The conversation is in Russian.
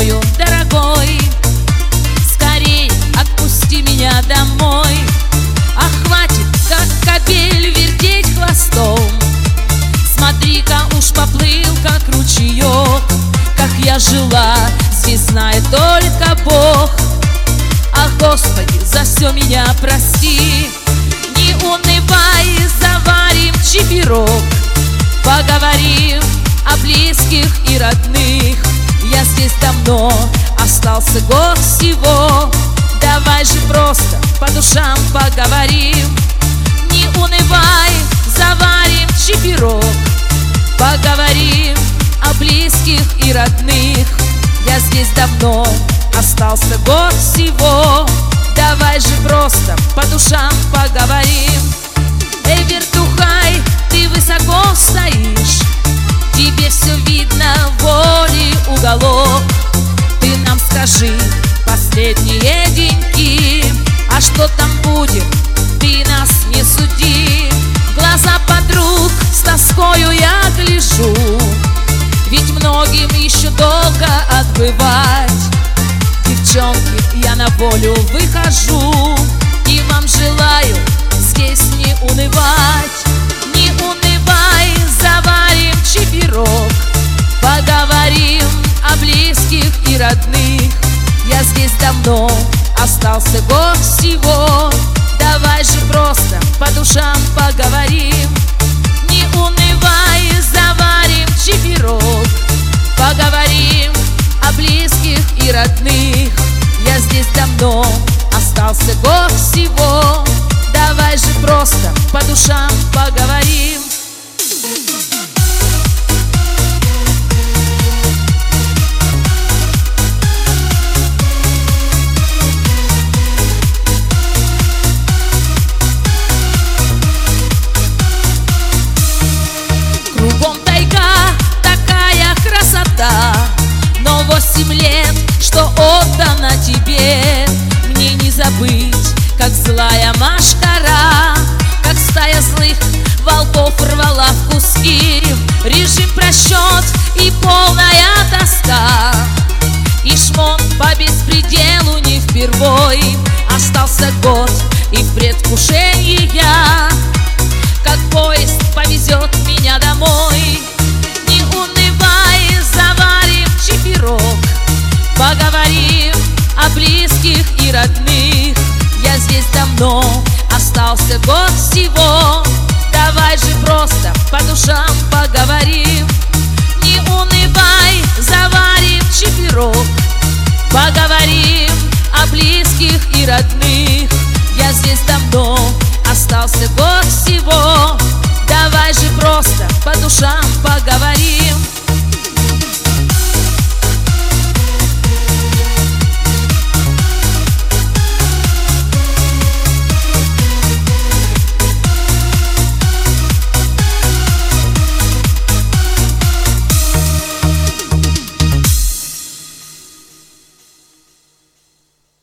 мною, дорогой. Скорей отпусти меня домой. А хватит, как кобель, вертеть хвостом. Смотри-ка, уж поплыл, как ручеек. Как я жила, здесь знает только Бог. Ах, Господи, за все меня прости. Не унывай, заварим чипирок. Поговорим о близких и родных. Я здесь давно, остался год всего. Давай же просто по душам поговорим. Не унывай, заварим чипирок. Поговорим о близких и родных. Я здесь давно, остался год всего. Давай же просто по душам поговорим. Эй, вертухай, ты высоко стоишь, тебе все видно, воли уголок. Ты нам скажи последние деньки, а что там будет, ты нас не суди. В глаза подруг с тоскою я гляжу, ведь многим еще долго отбывать. Девчонки, я на волю выхожу, и вам желаю здесь не унывать. Не унывай, заварим чипирок. Поговорим о близких и родных. Я здесь давно, остался год всего. Давай же просто по душам поговорим. Не унывай, заварим чипирок. Поговорим о близких и родных. Я здесь давно, остался год всего. Давай же просто по душам поговорим. Кругом тайга, такая красота, но 8 лет, что отдано тебе. Мне не забыть, как злая машкара, как стая злых волков рвала в куски. Режим, просчет и полная тоска, и шмон по беспределу не впервой. Остался год и в предвкушении я, как поезд повезет меня домой. Не унывай, заварим чипирок. Поговорим о близких и родных. Я здесь давно, остался год всего. Давай же просто по душам поговорим. Не унывай, заварим чипирок. Поговорим о близких и родных. Я здесь давно, остался год всего. Давай же просто по душам поговорим.